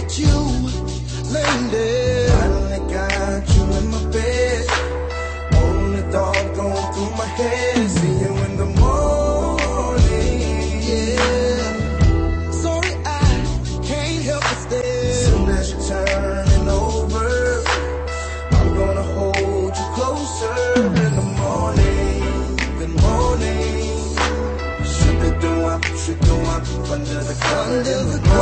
at you, lady. Finally got you in my bed. Only thought going through my head, see you in the morning. Yeah. Sorry, I can't help but stare. Soon as you're turning over, I'm gonna hold you closer in the morning. Good morning. Should do up under the covers.